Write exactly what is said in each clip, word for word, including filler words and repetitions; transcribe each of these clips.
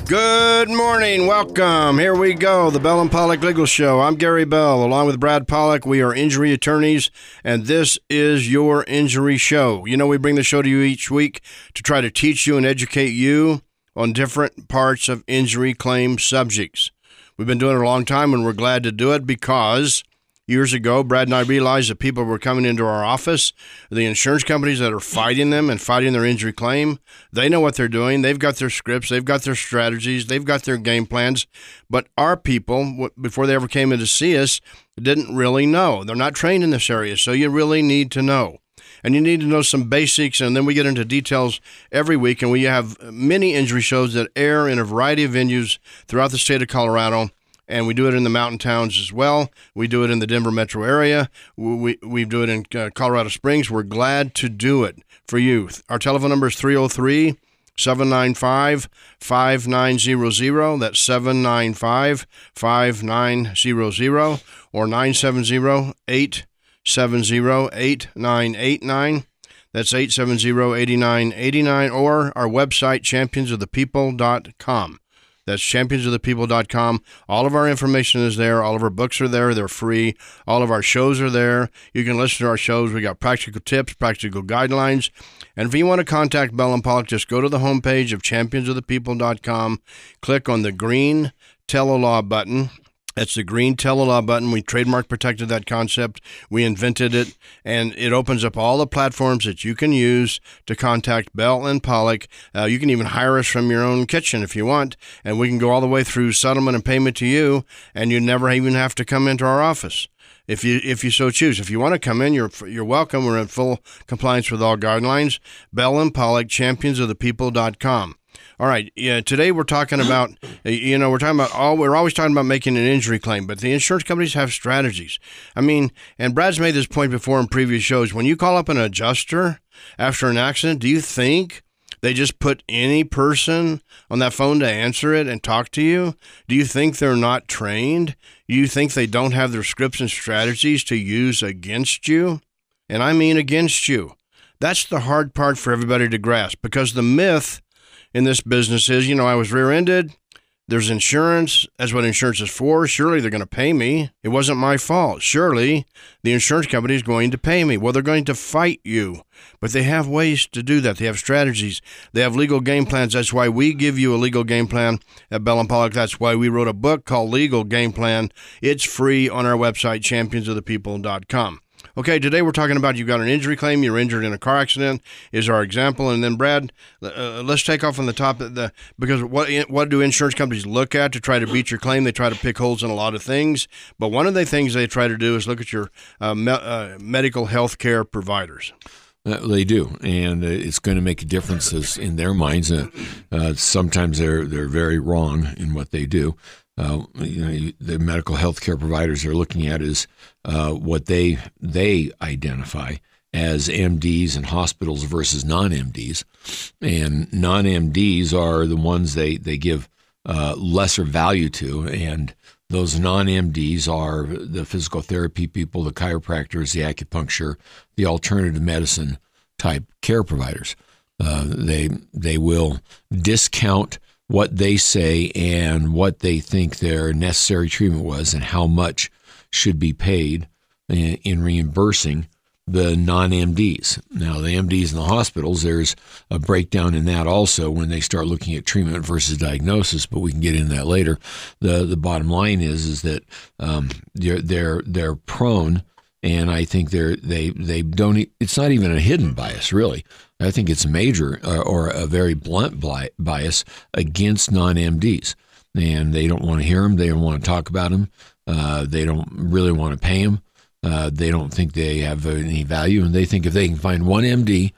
Good morning. Welcome. Here we go. The Bell and Pollock Legal Show. I'm Gary Bell. Along with Brad Pollock, we are injury attorneys, and this is your injury show. You know, we bring the show to you each week to try to teach you and educate you on different parts of injury claim subjects. We've been doing it a long time, and we're glad to do it because years ago, Brad and I realized that people were coming into our office, the insurance companies that are fighting them and fighting their injury claim, they know what they're doing. They've got their scripts. They've got their strategies. They've got their game plans. But our people, before they ever came in to see us, didn't really know. They're not trained in this area, so you really need to know. And you need to know some basics, and then we get into details every week, and we have many injury shows that air in a variety of venues throughout the state of Colorado. And we do it in the mountain towns as well. We do it in the Denver metro area. We we do it in uh, Colorado Springs. We're glad to do it for you. Our telephone number is three oh three, seven nine five, five nine zero zero. That's seven nine five, five nine zero zero or nine seven zero, eight seven zero, eight nine eight nine. That's eight seven zero, eight nine eight nine, or our website, champions of the people dot com. That's champions of the people dot com. All of our information is there. All of our books are there. They're free. All of our shows are there. You can listen to our shows. We got practical tips, practical guidelines. And if you want to contact Bell and Pollock, just go to the homepage of champions of the people dot com. Click on the green Telelaw button. That's the green Telelaw button. We trademark protected that concept. We invented it, and it opens up all the platforms that you can use to contact Bell and Pollock. Uh, you can even hire us from your own kitchen if you want, and we can go all the way through settlement and payment to you, and you never even have to come into our office. If you if you so choose. If you want to come in, you're you're welcome. We're in full compliance with all guidelines. Bell and Pollock, champions of the people dot com. All right. Yeah. Today we're talking about, you know, we're talking about all, we're always talking about making an injury claim, but the insurance companies have strategies. I mean, and Brad's made this point before in previous shows. When you call up an adjuster after an accident, do you think they just put any person on that phone to answer it and talk to you? Do you think they're not trained? Do you think they don't have their scripts and strategies to use against you? And I mean against you. That's the hard part for everybody to grasp, because the myth in this business is, you know, I was rear-ended. There's insurance. That's what insurance is for. Surely they're going to pay me. It wasn't my fault. Surely the insurance company is going to pay me. Well, they're going to fight you, but they have ways to do that. They have strategies. They have legal game plans. That's why we give you a legal game plan at Bell and Pollock. That's why we wrote a book called Legal Game Plan. It's free on our website, champions of the people dot com. Okay, today we're talking about you've got an injury claim, you're injured in a car accident is our example. And then, Brad, uh, let's take off on the top of the, because what what do insurance companies look at to try to beat your claim? They try to pick holes in a lot of things. But one of the things they try to do is look at your uh, me- uh, medical health care providers. Uh, they do, and uh, it's going to make a difference as, in their minds. Uh, uh, sometimes they're they're very wrong in what they do. Uh, you know, the medical health care providers are looking at is uh, what they they identify as M Ds and hospitals versus non-M Ds, and non-M Ds are the ones they they give uh, lesser value to, and those non-M Ds are the physical therapy people, the chiropractors, the acupuncture, the alternative medicine type care providers. Uh, they they will discount what they say and what they think their necessary treatment was and how much should be paid in, in reimbursing the non-M Ds. Now, the M Ds in the hospitals, there's a breakdown in that also when they start looking at treatment versus diagnosis, but we can get into that later. The the bottom line is is that um, they're they're they're prone, and I think they're they they don't. It's not even a hidden bias, really. I think it's major or, or a very blunt bias against non-M Ds, and they don't want to hear them. They don't want to talk about them. Uh, they don't really want to pay them. Uh, they don't think they have any value, and they think if they can find one M D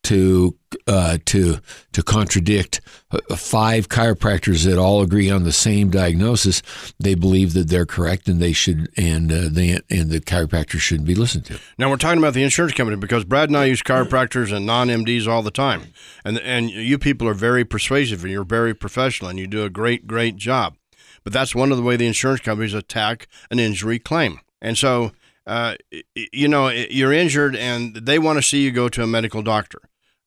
to uh, to to contradict five chiropractors that all agree on the same diagnosis, they believe that they're correct, and they should, and uh, they and the chiropractor shouldn't be listened to. Now we're talking about the insurance company because Brad and I use chiropractors and non-M Ds all the time, and and you people are very persuasive and you're very professional and you do a great great job, but that's one of the way the insurance companies attack an injury claim, and so. Uh, you know, you're injured and they want to see you go to a medical doctor.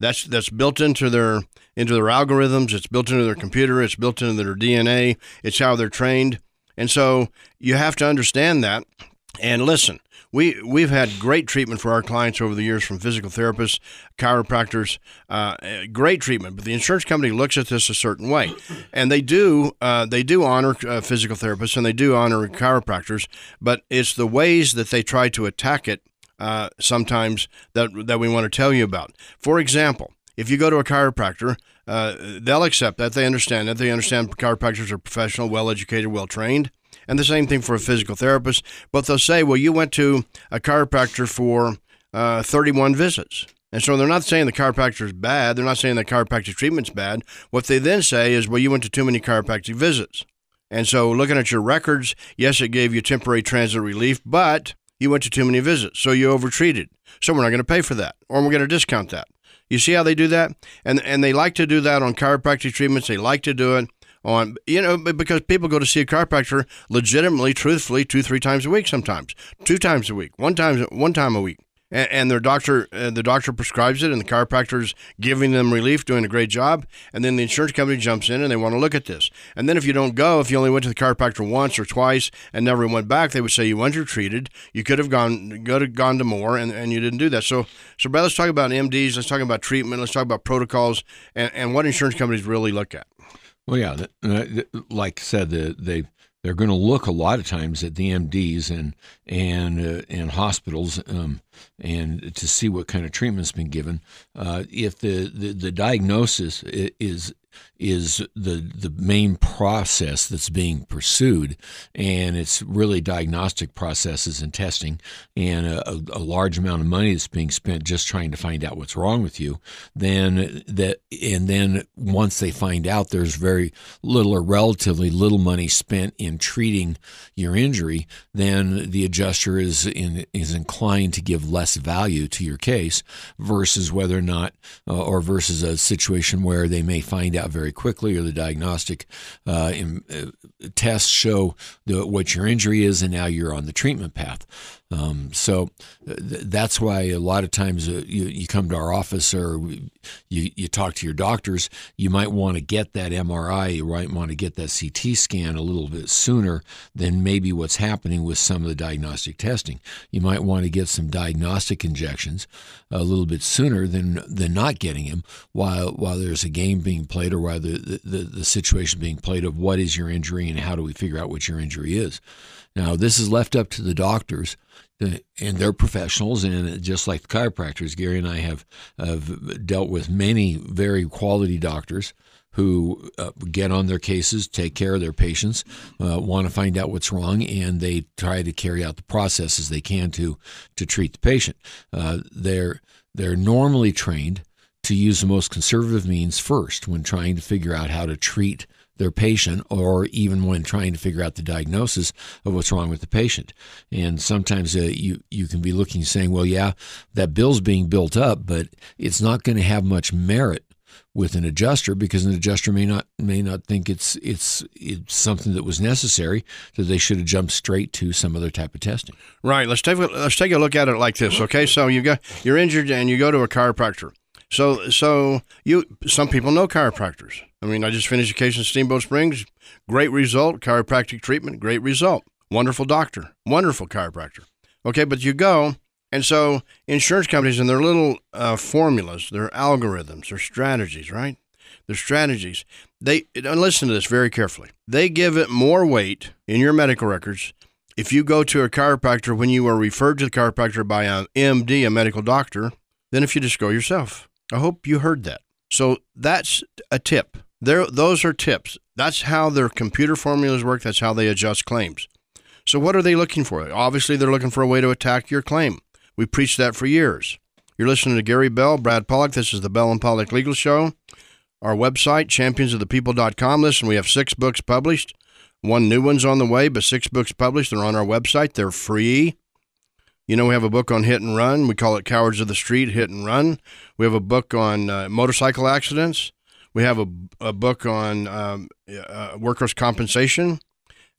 That's that's built into their into their algorithms. It's built into their computer. It's built into their D N A. It's how they're trained. And so you have to understand that. And listen, we we've had great treatment for our clients over the years, from physical therapists, chiropractors, uh, great treatment. But the insurance company looks at this a certain way, and they do uh, they do honor uh, physical therapists and they do honor chiropractors. But it's the ways that they try to attack it. Uh, sometimes that that we want to tell you about. For example, if you go to a chiropractor, uh, they'll accept that. They understand that. They understand chiropractors are professional, well-educated, well-trained. And the same thing for a physical therapist. But they'll say, well, you went to a chiropractor for uh, thirty-one visits. And so they're not saying the chiropractor is bad. They're not saying the chiropractic treatment's bad. What they then say is, well, you went to too many chiropractic visits. And so looking at your records, yes, it gave you temporary transit relief, but you went to too many visits, so you overtreated. So we're not going to pay for that, or we're going to discount that. You see how they do that? And and they like to do that on chiropractic treatments. They like to do it on, you know, because people go to see a chiropractor legitimately, truthfully, two, three times a week sometimes, two times a week, one time, one time a week. And, and their doctor, uh, the doctor prescribes it, and the chiropractor's giving them relief, doing a great job. And then the insurance company jumps in and they want to look at this. And then if you don't go, if you only went to the chiropractor once or twice and never went back, they would say you undertreated. You could have gone, could have gone to more, and, and you didn't do that. So, so Brad, let's talk about M Ds. Let's talk about treatment. Let's talk about protocols and, and what insurance companies really look at. Well, yeah, like I said, they they're going to look a lot of times at the M Ds and and uh, and hospitals um, and to see what kind of treatment's been given. Uh, if the, the, the diagnosis is is the the main process that's being pursued, and it's really diagnostic processes and testing, and a, a large amount of money that's being spent just trying to find out what's wrong with you, then that and then once they find out there's very little or relatively little money spent in treating your injury, then the adjuster is in, is inclined to give less value to your case versus whether or not uh, or versus a situation where they may find out very quickly, or the diagnostic uh, in, uh, tests show the, what your injury is, and now you're on the treatment path. Um, so th- that's why a lot of times uh, you, you come to our office or you, you talk to your doctors, you might want to get that M R I, you might want to get that C T scan a little bit sooner than maybe what's happening with some of the diagnostic testing. You might want to get some diagnostic injections a little bit sooner than than not getting them while while there's a game being played, or while the, the, the situation being played of what is your injury and how do we figure out what your injury is. Now, this is left up to the doctors, and they're professionals, and just like the chiropractors, Gary and I have, have dealt with many very quality doctors who uh, get on their cases, take care of their patients, uh, want to find out what's wrong, and they try to carry out the processes they can to to treat the patient. Uh, they're they're normally trained to use the most conservative means first when trying to figure out how to treat their patient, or even when trying to figure out the diagnosis of what's wrong with the patient. And sometimes uh, you, you can be looking saying, well, yeah, that bill's being built up, but it's not going to have much merit with an adjuster, because an adjuster may not may not think it's it's it's something that was necessary, that they should have jumped straight to some other type of testing. Right. Let's take a, let's take a look at it like this. Okay, so you got you're injured and you go to a chiropractor. So so you some people know chiropractors. I mean, I just finished a case in Steamboat Springs. Great result. Chiropractic treatment. Great result. Wonderful doctor. Wonderful chiropractor. Okay, but you go, and so insurance companies and their little uh, formulas, their algorithms, their strategies, right? Their strategies. They and listen to this very carefully. They give it more weight in your medical records if you go to a chiropractor when you are referred to the chiropractor by an M D, a medical doctor, than if you just go yourself. I hope you heard that. So that's a tip. There, those are tips. That's how their computer formulas work. That's how they adjust claims. So what are they looking for? Obviously, they're looking for a way to attack your claim. We preached that for years. You're listening to Gary Bell, Brad Pollock. This is the Bell and Pollock Legal Show. Our website, champions of the people dot com. Listen, we have six books published. One new one's on the way, but six books published. They're on our website. They're free. You know, we have a book on hit and run. We call it Cowards of the Street, Hit and Run. We have a book on uh, motorcycle accidents. We have a, a book on um, uh, workers' compensation.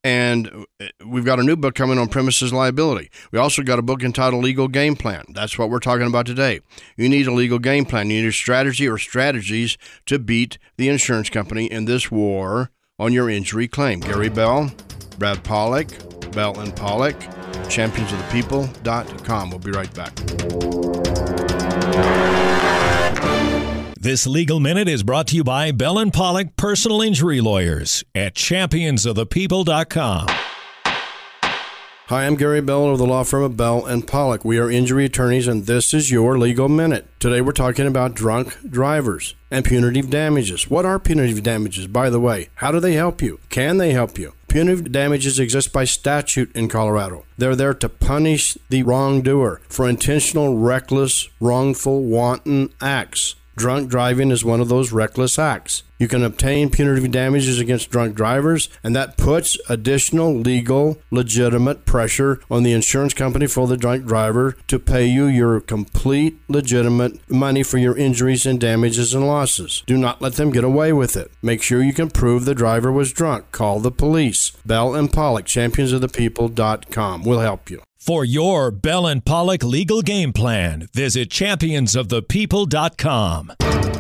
And we've got a new book coming on premises liability. We also got a book entitled Legal Game Plan. That's what we're talking about today. You need a legal game plan. You need a strategy or strategies to beat the insurance company in this war on your injury claim. Gary Bell, Brad Pollock, Bell and Pollock, champions of the people dot com. We'll be right back. This Legal Minute is brought to you by Bell and Pollock Personal Injury Lawyers at champions of the people dot com. Hi, I'm Gary Bell of the law firm of Bell and Pollock. We are injury attorneys, and this is your Legal Minute. Today we're talking about drunk drivers and punitive damages. What are punitive damages, by the way? How do they help you? Can they help you? Punitive damages exist by statute in Colorado. They're there to punish the wrongdoer for intentional, reckless, wrongful, wanton acts. Drunk driving is one of those reckless acts. You can obtain punitive damages against drunk drivers, and that puts additional legal, legitimate pressure on the insurance company for the drunk driver to pay you your complete, legitimate money for your injuries and damages and losses. Do not let them get away with it. Make sure you can prove the driver was drunk. Call the police. Bell and Pollock, champions of the people dot com. We'll help you. For your Bell and Pollock legal game plan, visit champions of the people dot com.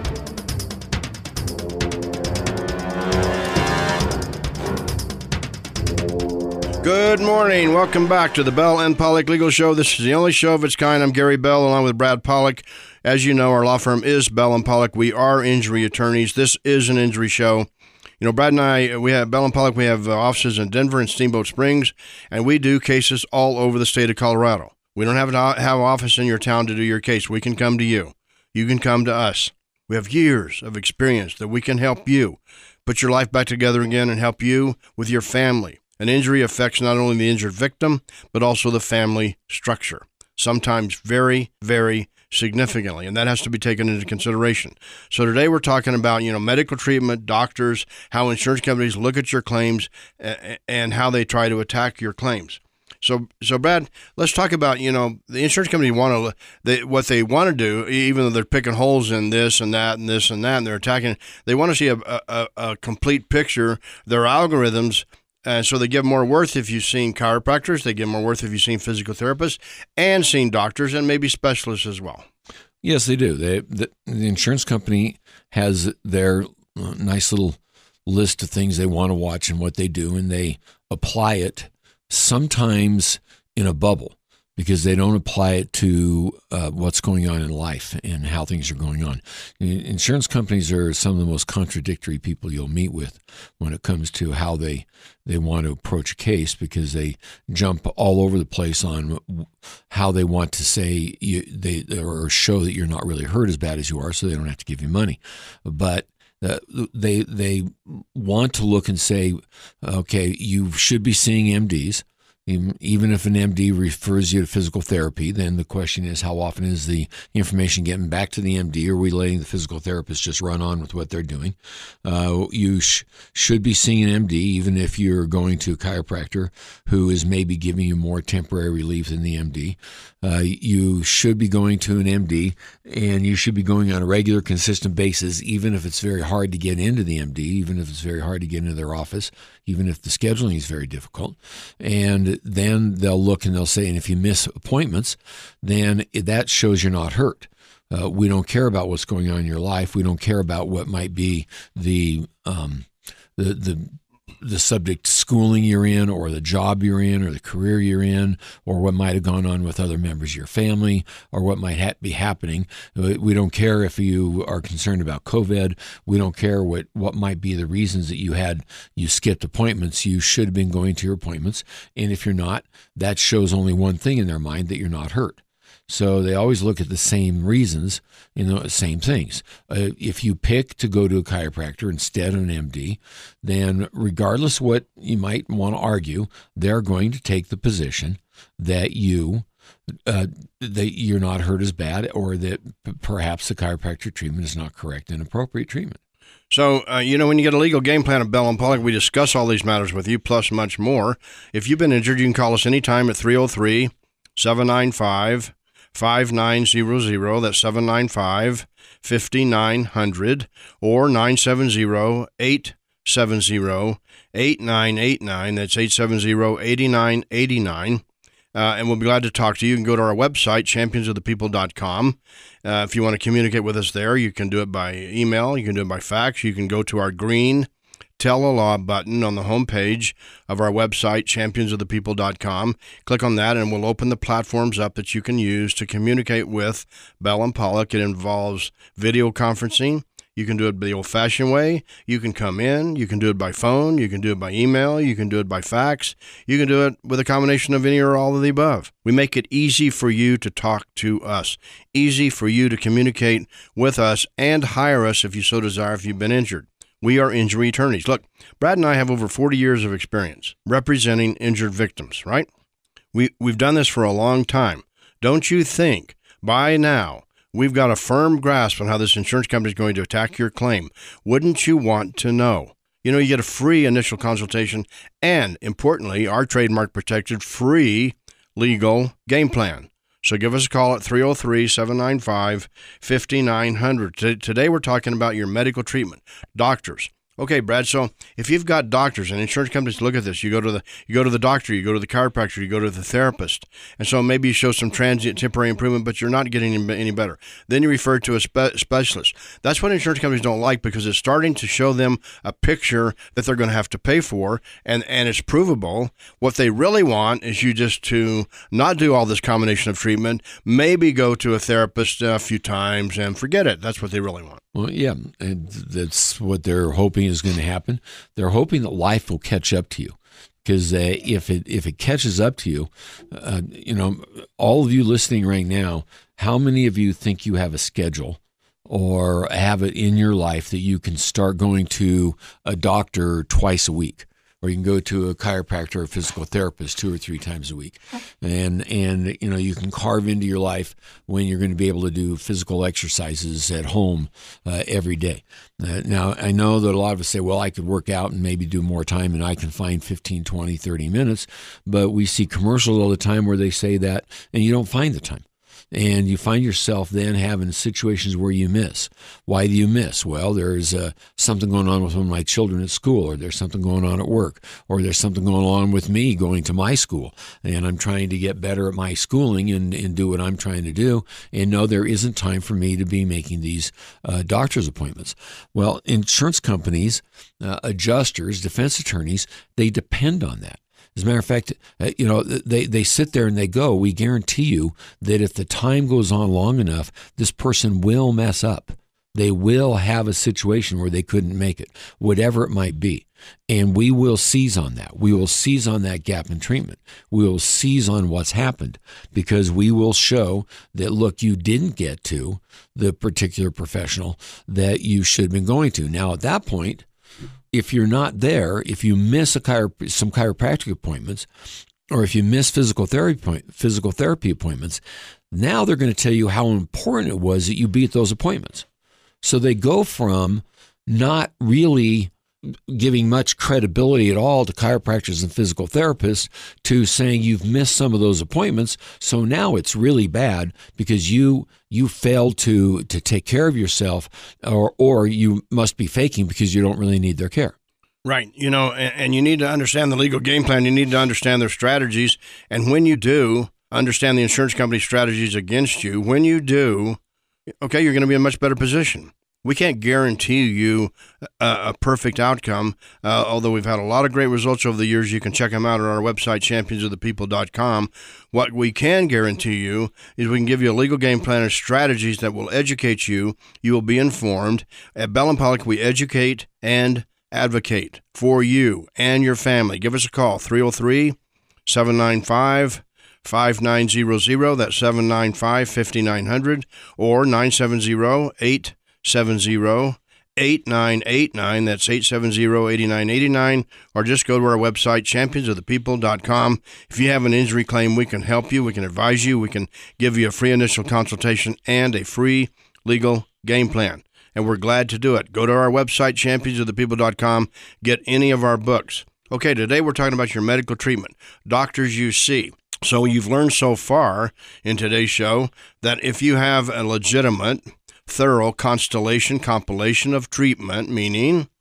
Good morning. Welcome back to the Bell and Pollock Legal Show. This is the only show of its kind. I'm Gary Bell, along with Brad Pollock. As you know, our law firm is Bell and Pollock. We are injury attorneys. This is an injury show. You know, Brad and I, we have Bell and Pollock, we have offices in Denver and Steamboat Springs, and we do cases all over the state of Colorado. We don't have to have an office in your town to do your case. We can come to you. You can come to us. We have years of experience that we can help you put your life back together again and help you with your family. An injury affects not only the injured victim, but also the family structure, sometimes very, very significantly, and that has to be taken into consideration. So today we're talking about, you know, medical treatment, doctors, how insurance companies look at your claims, uh, and how they try to attack your claims. So, so Brad, let's talk about, you know, the insurance company want to, they, what they want to do, even though they're picking holes in this and that and this and that, and they're attacking, they want to see a, a, a complete picture, their algorithms. Uh, so they give more worth if you've seen chiropractors, they give more worth if you've seen physical therapists and seen doctors and maybe specialists as well. Yes, they do. They, the, the insurance company has their uh, nice little list of things they want to watch and what they do, and they apply it sometimes in a bubble because they don't apply it to uh, what's going on in life and how things are going on. Insurance companies are some of the most contradictory people you'll meet with when it comes to how they, they want to approach a case, because they jump all over the place on how they want to say you, they or show that you're not really hurt as bad as you are, so they don't have to give you money. But Uh, they they want to look and say, okay, you should be seeing M Ds. Even if an M D refers you to physical therapy, then the question is, how often is the information getting back to the M D, or are we letting the physical therapist just run on with what they're doing? Uh, you sh- should be seeing an M D, even if you're going to a chiropractor who is maybe giving you more temporary relief than the M D. Uh, you should be going to an M D, and you should be going on a regular, consistent basis, even if it's very hard to get into the M D, even if it's very hard to get into their office, even if the scheduling is very difficult. And then they'll look and they'll say, and if you miss appointments, then that shows you're not hurt. Uh, we don't care about what's going on in your life. We don't care about what might be the um, the the the subject schooling you're in, or the job you're in, or the career you're in, or what might have gone on with other members of your family, or what might ha- be happening. We don't care if you are concerned about COVID. We don't care what, what might be the reasons that you had, you skipped appointments. You should have been going to your appointments. And if you're not, that shows only one thing in their mind, that you're not hurt. So they always look at the same reasons, you know, same things. Uh, if you pick to go to a chiropractor instead of an M D, then regardless what you might want to argue, they're going to take the position that you uh, that you're not hurt as bad, or that p- perhaps the chiropractic treatment is not correct and appropriate treatment. So, uh, you know, when you get a legal game plan of Bell and Pollock, we discuss all these matters with you, plus much more. If you've been injured, you can call us anytime at three oh three, seven nine five, five nine zero zero. That's seven nine five, five nine zero zero, or nine seven zero, eight seven zero, eight nine eight nine. That's eight seven zero, eight nine eight nine. Uh, and we'll be glad to talk to you. You can go to our website, champions of the people dot com. Uh, if you want to communicate with us there, you can do it by email. You can do it by fax. You can go to our green Tell a Law button on the homepage of our website, champions of the people dot com. Click on that, and we'll open the platforms up that you can use to communicate with Bell and Pollock. It involves video conferencing. You can do it the old-fashioned way. You can come in. You can do it by phone. You can do it by email. You can do it by fax. You can do it with a combination of any or all of the above. We make it easy for you to talk to us, easy for you to communicate with us and hire us if you so desire if you've been injured. We are injury attorneys. Look, Brad and I have over forty years of experience representing injured victims, right? We, we've done this for a long time. Don't you think by now we've got a firm grasp on how this insurance company is going to attack your claim? Wouldn't you want to know? You know, you get a free initial consultation and, importantly, our trademark protected free legal game plan. So give us a call at three oh three, seven nine five, five nine zero zero. Today we're talking about your medical treatment. Doctors. Okay, Brad, so if you've got doctors and insurance companies look at this, you go to the you go to the doctor, you go to the chiropractor, you go to the therapist, and so maybe you show some transient temporary improvement, but you're not getting any better. Then you refer to a spe- specialist. That's what insurance companies don't like, because it's starting to show them a picture that they're going to have to pay for, and, and it's provable. What they really want is you just to not do all this combination of treatment, maybe go to a therapist a few times and forget it. That's what they really want. Well, yeah, and that's what they're hoping is going to happen. They're hoping that life will catch up to you, because uh, if it if it catches up to you, uh, you know, all of you listening right now, how many of you think you have a schedule or have it in your life that you can start going to a doctor twice a week? Or you can go to a chiropractor or a physical therapist two or three times a week. And, and you know, you can carve into your life when you're going to be able to do physical exercises at home uh, every day. Uh, now, I know that a lot of us say, well, I could work out and maybe do more time and I can find fifteen, twenty, thirty minutes. But we see commercials all the time where they say that and you don't find the time. And you find yourself then having situations where you miss. Why do you miss? Well, there's uh, something going on with one of my children at school, or there's something going on at work, or there's something going on with me going to my school, and I'm trying to get better at my schooling and, and do what I'm trying to do, and no, there isn't time for me to be making these uh, doctor's appointments. Well, insurance companies, uh, adjusters, defense attorneys, they depend on that. As a matter of fact, uh, you know, they, they sit there and they go, we guarantee you that if the time goes on long enough, this person will mess up. They will have a situation where they couldn't make it, whatever it might be. And we will seize on that. We will seize on that gap in treatment. We will seize on what's happened, because we will show that, look, you didn't get to the particular professional that you should have been going to. Now, at that point, if you're not there, if you miss a chiro- some chiropractic appointments, or if you miss physical therapy point, physical therapy appointments, now they're going to tell you how important it was that you be at those appointments. So they go from not really giving much credibility at all to chiropractors and physical therapists to saying you've missed some of those appointments. So now it's really bad because you you failed to to take care of yourself, or or you must be faking because you don't really need their care. Right. You know, and, and you need to understand the legal game plan. You need to understand their strategies. And when you do understand the insurance company's strategies against you, when you do, okay, you're going to be in a much better position. We can't guarantee you a, a perfect outcome, uh, although we've had a lot of great results over the years. You can check them out on our website, champions of the people dot com. What we can guarantee you is we can give you a legal game plan and strategies that will educate you. You will be informed. At Bell and Pollock, we educate and advocate for you and your family. Give us a call, three oh three, seven nine five, five nine zero zero. That's seven nine five, five nine zero zero, or nine seven zero, eight seven zero, eight nine eight nine. That's eight seven zero, eight nine eight nine. Or just go to our website, champions of the people dot com. If you have an injury claim, we can help you. We can advise you. We can give you a free initial consultation and a free legal game plan. And we're glad to do it. Go to our website, champions of the people dot com. Get any of our books. Okay, today we're talking about your medical treatment, doctors you see. So you've learned so far in today's show that if you have a legitimate, thorough constellation compilation of treatment, meaning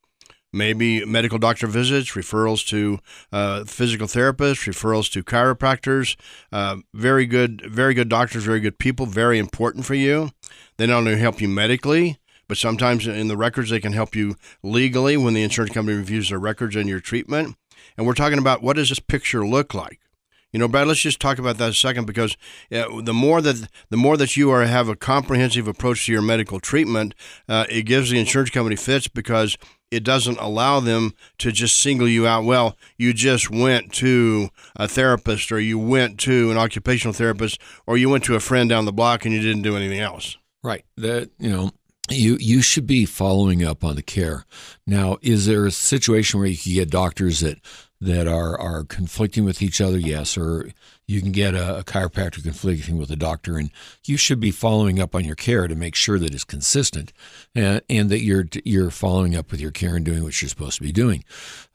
maybe medical doctor visits, referrals to uh, physical therapists, referrals to chiropractors. Uh, very good, very good doctors, very good people, very important for you. They not only help you medically, but sometimes in the records they can help you legally when the insurance company reviews their records and your treatment. And we're talking about, what does this picture look like? You know, Brad, let's just talk about that a second, because uh, the more that the more that you are have a comprehensive approach to your medical treatment, uh, it gives the insurance company fits, because it doesn't allow them to just single you out. Well, you just went to a therapist, or you went to an occupational therapist, or you went to a friend down the block and you didn't do anything else. Right. That, you know, you you should be following up on the care. Now, is there a situation where you can get doctors that that are, are conflicting with each other? Yes. Or you can get a, a chiropractor conflicting with a doctor, and you should be following up on your care to make sure that it's consistent, and, and that you're you're following up with your care and doing what you're supposed to be doing.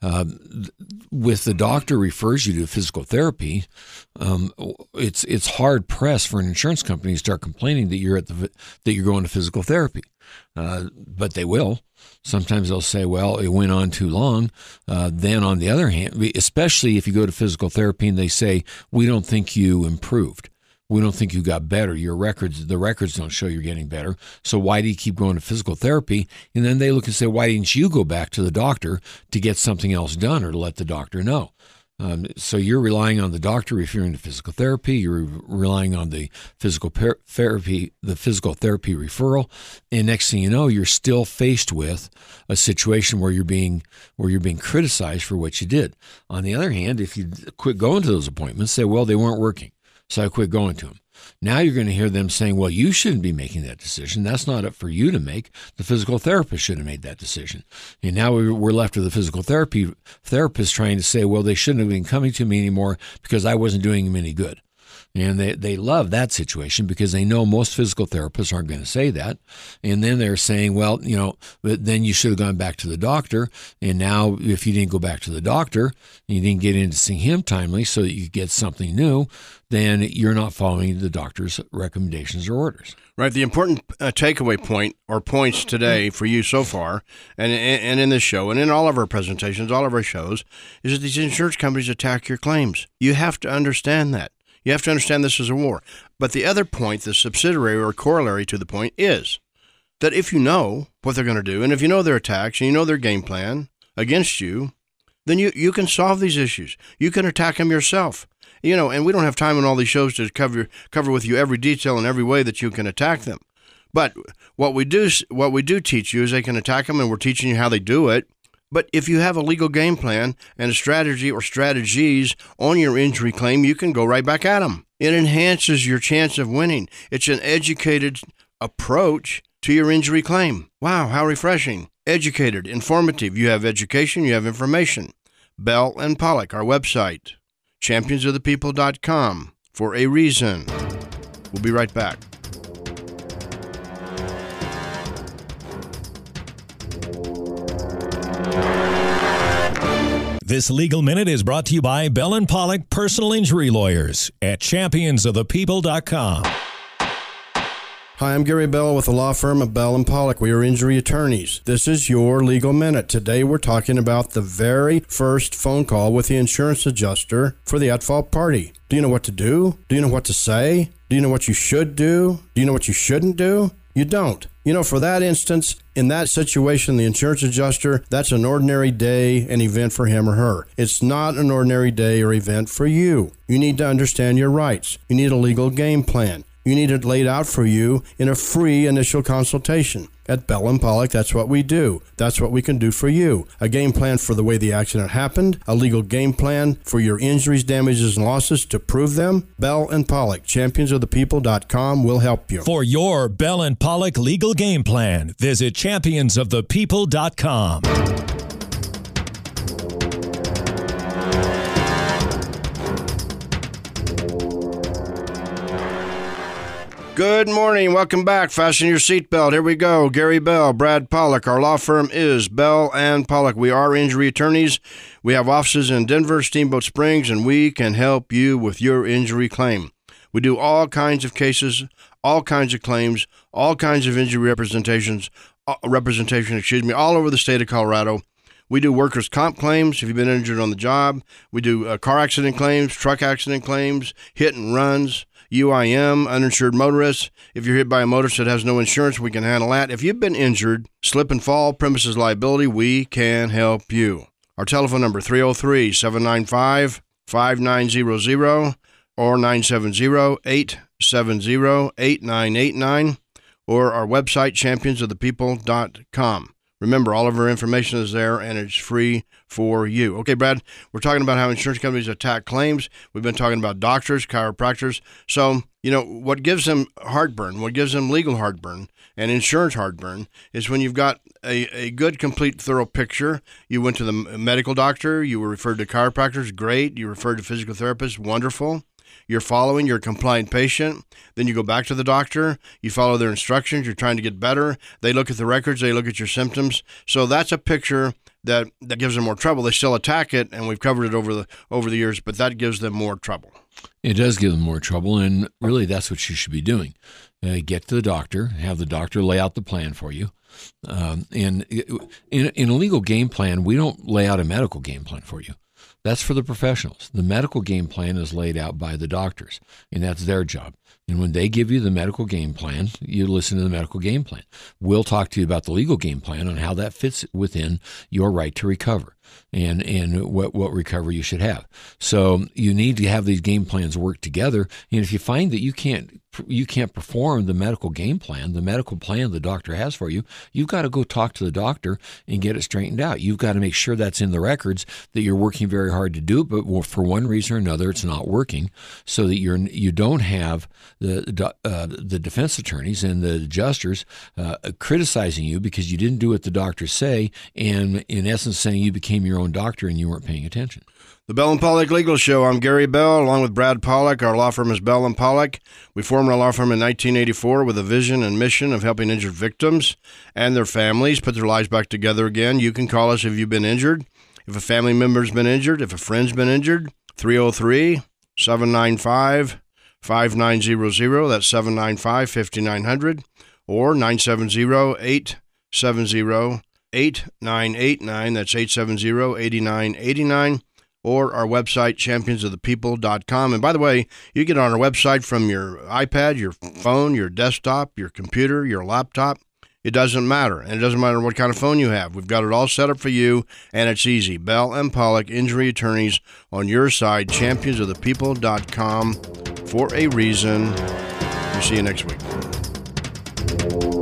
Um, with the doctor refers you to physical therapy, um, it's it's hard pressed for an insurance company to start complaining that you're at the that you're going to physical therapy, uh, but they will. Sometimes they'll say, well, it went on too long. Uh, then on the other hand, especially if you go to physical therapy and they say, we don't think you improved. We don't think you got better. Your records, the records don't show you're getting better. So why do you keep going to physical therapy? And then they look and say, why didn't you go back to the doctor to get something else done, or to let the doctor know? Um, so you're relying on the doctor referring to physical therapy. You're relying on the physical per- therapy, the physical therapy referral, and next thing you know, you're still faced with a situation where you're being where you're being criticized for what you did. On the other hand, if you quit going to those appointments, say, "Well, they weren't working, so I quit going to them." Now you're going to hear them saying, well, you shouldn't be making that decision. That's not up for you to make. The physical therapist should have made that decision. And now we're left with the physical therapy therapist trying to say, well, they shouldn't have been coming to me anymore because I wasn't doing them any good. And they, they love that situation because they know most physical therapists aren't going to say that. And then they're saying, well, you know, but then you should have gone back to the doctor. And now if you didn't go back to the doctor and you didn't get in to see him timely so that you could get something new, then you're not following the doctor's recommendations or orders. Right. The important uh, takeaway point or points today for you so far, and, and in this show and in all of our presentations, all of our shows, is that these insurance companies attack your claims. You have to understand that. You have to understand this is a war. But the other point, the subsidiary or corollary to the point, is that if you know what they're going to do, and if you know their attacks, and you know their game plan against you, then you, you can solve these issues. You can attack them yourself. You know, and we don't have time on all these shows to cover cover with you every detail and every way that you can attack them. But what we do what we do teach you is they can attack them, and we're teaching you how they do it. But if you have a legal game plan and a strategy or strategies on your injury claim, you can go right back at them. It enhances your chance of winning. It's an educated approach to your injury claim. Wow, how refreshing. Educated, informative. You have education, you have information. Bell and Pollock, our website, champions of the people dot com, for a reason. We'll be right back. This Legal Minute is brought to you by Bell and Pollock Personal Injury Lawyers at champions of the people dot com. Hi, I'm Gary Bell with the law firm of Bell and Pollock. We are injury attorneys. This is your Legal Minute. Today we're talking about the very first phone call with the insurance adjuster for the at-fault party. Do you know what to do? Do you know what to say? Do you know what you should do? Do you know what you shouldn't do? You don't. You know, for that instance, in that situation, the insurance adjuster, that's an ordinary day, an event for him or her. It's not an ordinary day or event for you. You need to understand your rights. You need a legal game plan. You need it laid out for you in a free initial consultation. At Bell and Pollock, that's what we do. That's what we can do for you. A game plan for the way the accident happened, a legal game plan for your injuries, damages, and losses to prove them. Bell and Pollock, champions of the people dot com will help you. For your Bell and Pollock legal game plan, visit champions of the people dot com. Good morning. Welcome back. Fasten your seatbelt. Here we go. Gary Bell, Brad Pollock. Our law firm is Bell and Pollock. We are injury attorneys. We have offices in Denver, Steamboat Springs, and we can help you with your injury claim. We do all kinds of cases, all kinds of claims, all kinds of injury representations, uh, representation, excuse me, all over the state of Colorado. We do workers' comp claims if you've been injured on the job. We do uh, car accident claims, truck accident claims, hit and runs, U I M, uninsured motorists. If you're hit by a motorist that has no insurance, we can handle that. If you've been injured, slip and fall, premises liability, we can help you. Our telephone number, three oh three, seven nine five, five nine zero zero or nine seven zero, eight seven zero, eight nine eight nine, or our website, champions of the people dot com. Remember, all of our information is there, and it's free for you. Okay, Brad, we're talking about how insurance companies attack claims. We've been talking about doctors, chiropractors. So, you know, what gives them heartburn, what gives them legal heartburn and insurance heartburn is when you've got a, a good, complete, thorough picture. You went to the medical doctor. You were referred to chiropractors. Great. You referred to physical therapists. Wonderful. You're following, you're a compliant patient. Then you go back to the doctor. You follow their instructions. You're trying to get better. They look at the records. They look at your symptoms. So that's a picture that, that gives them more trouble. They still attack it, and we've covered it over the over the years, but that gives them more trouble. It does give them more trouble, and really that's what you should be doing. Uh, get to the doctor, have the doctor lay out the plan for you. Um, and in, in a legal game plan, we don't lay out a medical game plan for you. That's for the professionals. The medical game plan is laid out by the doctors, and that's their job. And when they give you the medical game plan, you listen to the medical game plan. We'll talk to you about the legal game plan on how that fits within your right to recover and, and what, what recovery you should have. So you need to have these game plans work together. And if you find that you can't you can't perform the medical game plan, the medical plan the doctor has for you, you've got to go talk to the doctor and get it straightened out. You've got to make sure that's in the records, that you're working very hard to do it, but for one reason or another, it's not working, so that you're you don't have the uh, the defense attorneys and the adjusters uh, criticizing you because you didn't do what the doctors say, and in essence saying you became your own doctor and you weren't paying attention. The Bell and Pollock Legal Show. I'm Gary Bell, along with Brad Pollock. Our law firm is Bell and Pollock. We formed our law firm in nineteen eighty-four with a vision and mission of helping injured victims and their families put their lives back together again. You can call us if you've been injured, if a family member's been injured, if a friend's been injured, three oh three, seven nine five, five nine zero zero. That's seven nine five, five nine zero zero, or nine seven zero, eight seven zero, eight nine eight nine. That's eight seven zero, eight nine eight nine. Or our website, champions of the people dot com. And by the way, you get on our website from your iPad, your phone, your desktop, your computer, your laptop. It doesn't matter. And it doesn't matter what kind of phone you have. We've got it all set up for you, and it's easy. Bell and Pollock, injury attorneys on your side, champions of the people dot com, for a reason. We'll see you next week.